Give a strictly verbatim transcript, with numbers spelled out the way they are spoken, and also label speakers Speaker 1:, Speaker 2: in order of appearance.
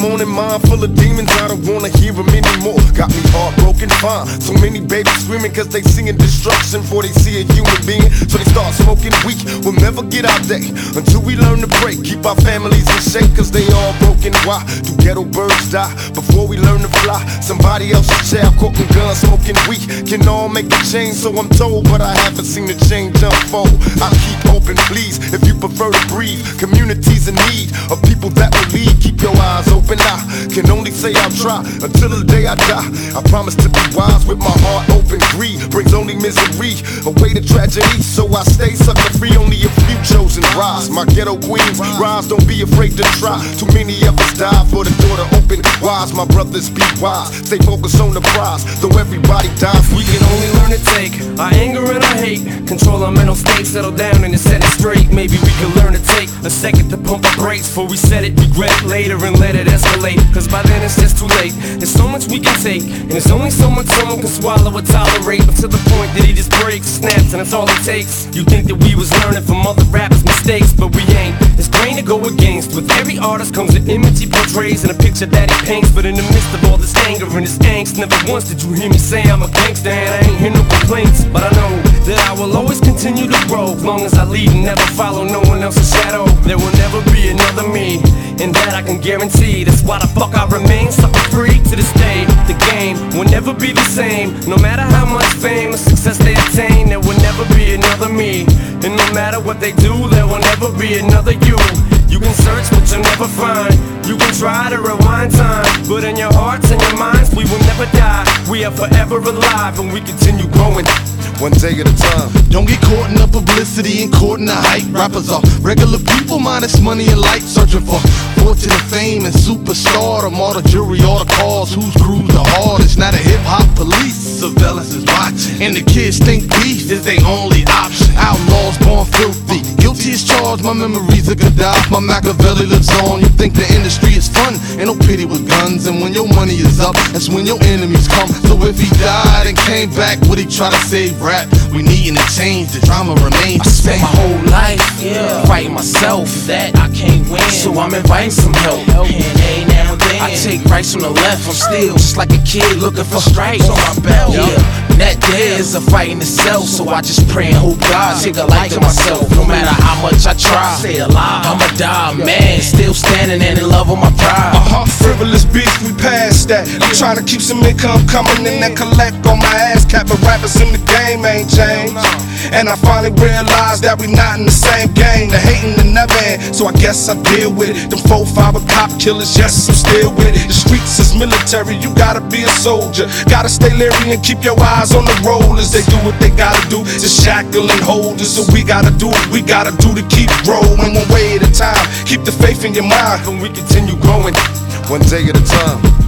Speaker 1: on a mind full of demons, I don't wanna hear them anymore. Got me heartbroken, fine. So many babies screaming cause they singing destruction before they see a human being. So they start smoking weed. We'll never get our day until we learn to pray. Keep our families in shape cause they all broken. Why do ghetto birds die before we learn to fly? Somebody else's child quoting guns, smoking weed can all make a change, so I'm told, but I haven't seen the change unfold. I'll keep hoping, please, if you prefer to breathe. Communities in need of people that will lead. Keep your eyes open, I can only say I'll try until the day I die. I promise to be wise with my heart open. Greed brings only misery, away to tragedy, so I stay sucker free. Only a few chosen rise. My ghetto queens rise, don't be afraid to try. Too many of us die for the door to open wise. My brothers, be wise, stay focused on the prize. Though everybody dies,
Speaker 2: we can only learn to take our anger and our hate, control our mental state, settle down and set it straight. Maybe we can learn to take a second to pump our brakes before we set it, regret it later and let it escalate. Cause by then it's just too late. There's so much we can take, and there's only so much someone can swallow or tolerate. But to the point that he just breaks, snaps, and that's all it takes. You think that we was learning from other rappers' mistakes, but we ain't. It's plain to go against. With every artist comes an image he portrays and a picture that he paints. But in the midst of all this anger and this angst, never once did you hear me say I'm a gangster, and I ain't hear no complaints. But I know that I will always continue to grow, as long as I lead and never follow no one else's shadow. There will never be another me, and that I can guarantee. That's why the fuck I remain sucker free to this day. The game will never be the same, no matter how much fame or success they attain. There will never be another me, and no matter what they do, there will never be another you. You can search but you'll never find. You can try to rewind time, but in your hearts and your minds we will never die. We are forever alive and we continue growing,
Speaker 1: one day at a time.
Speaker 3: Don't get caught in the publicity and caught in the hype. Rappers are regular people minus money and light, searching for fortune and fame and superstardom. All the jury, all the cars, whose crew's the hardest. Now the hip-hop police surveillance is watching, and the kids think beef is their only option. Outlaws born filthy, guilty as charged. My memories of Gaddafi, my Machiavelli lives on. You think the industry is fun, ain't no pity with guns. And when your money is up, that's when your enemies come. So if he died and came back, would he try to save rap? We needin' to change, the drama remains.
Speaker 4: I spent my whole life yeah. fighting myself, that I can't win, so I'm inviting some help. And every now and then I take rights from the left. I'm still just like a kid looking for stripes on my belt. Yeah. That day is a fight in itself, so I just pray and hope God take a life to myself. No matter how much I try, stay alive, I'ma die, man. Still standing and in love with my pride.
Speaker 5: Uh-huh, frivolous beef, we passed that. I'm trying to keep some income coming in and collect on my ass cap. But rappers in the game ain't changed, and I finally realized that we not in the same game. The hating and never end, so I guess I deal with it. Them four five cop killers, yes, I'm still with it. The streets is military, you gotta be a soldier. Gotta stay leery and keep your eyes on the rollers. They do what they gotta do to shackle and hold us. So we gotta do what we gotta do to keep growing, one way at a time. Keep the faith in your mind,
Speaker 2: and we continue growing,
Speaker 1: one day at a time.